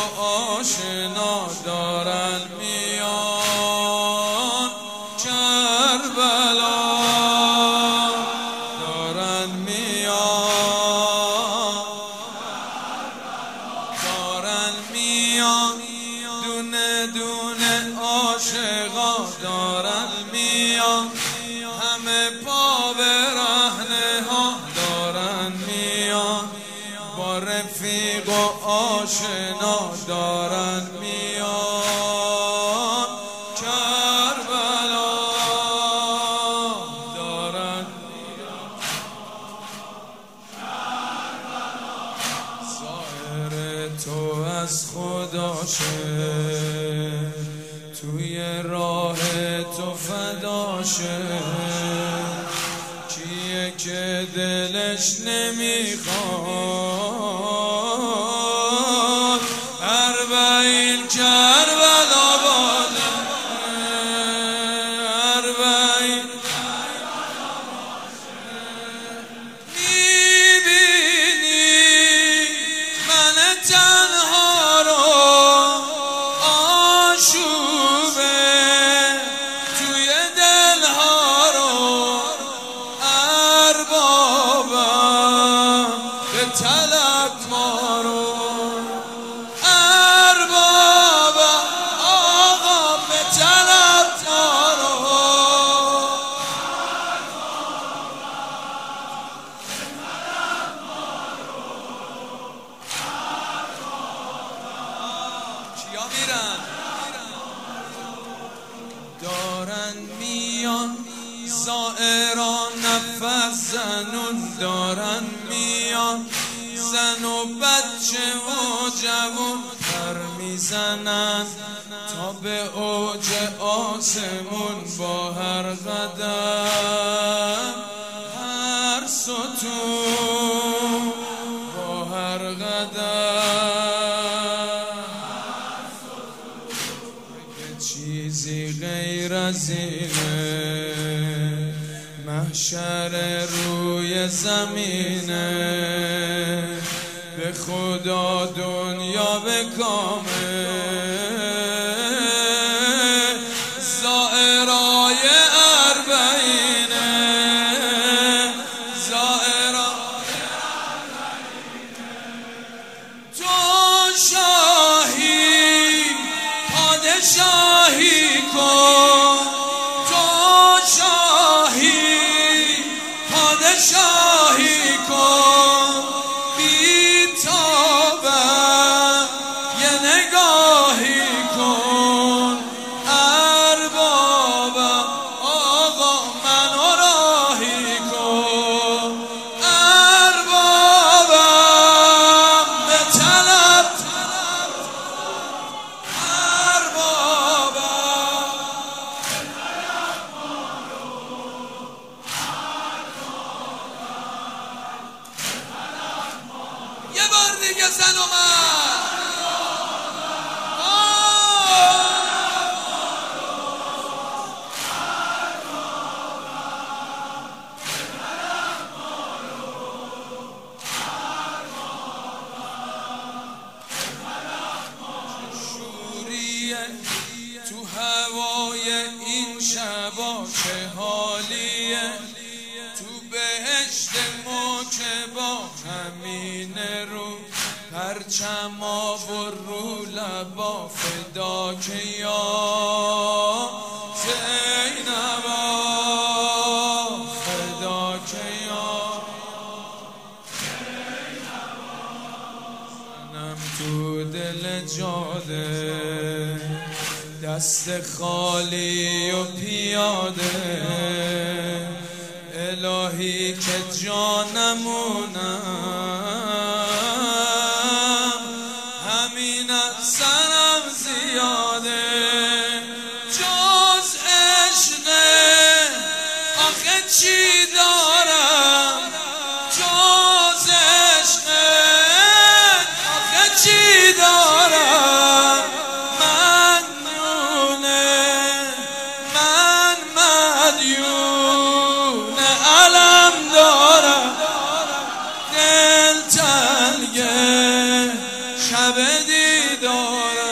آشنا دارن میان کربلا دارن میان دونه دونه عاشقا دارن میان همه پا برهنه ها دارن میان با رفیق و آشنا دارن میان کربلا دارن ظاهر تو از خداشه توی راه تو فداشه کیه که دلش نمیخواد اربعین کربلا باده اربعین میبینی من تنها رو آشوبه توی دلها رو اربابم به طلب ما رو اربابم آقا به طلب ما رو کیا میرن دارن میان زائران نفس زنون دارن میان زن و بچه و جوون پر میزنن تا به اوج آسمون با هر قدم هر ستون با هر قدم چیزی غیر از اینه محشر روی زمینه به خدا دنیا به کامه زائرای اربعینه زائرای اربعینه تو شاهی پادشاهی کن تو شاهی پادشاهی کن بی تابم یه نگاهی کن اربابم آقا منو راهی کن اربابم به طلب یه بار دیگه زن و شوریه تو هوای این شبا چه حالیه تو بهشت موکبا همین رو پرچما و رو لبا فدا که یا زینبا فدا که یا زنم تو دل جاده دست خالی و پیاده الهی که جانمونم همین از سرم زیاده جز عشق آخه چی دارم جز عشق آخه چی دارم من مدیون علم دارم دل تنگه شب دیدارت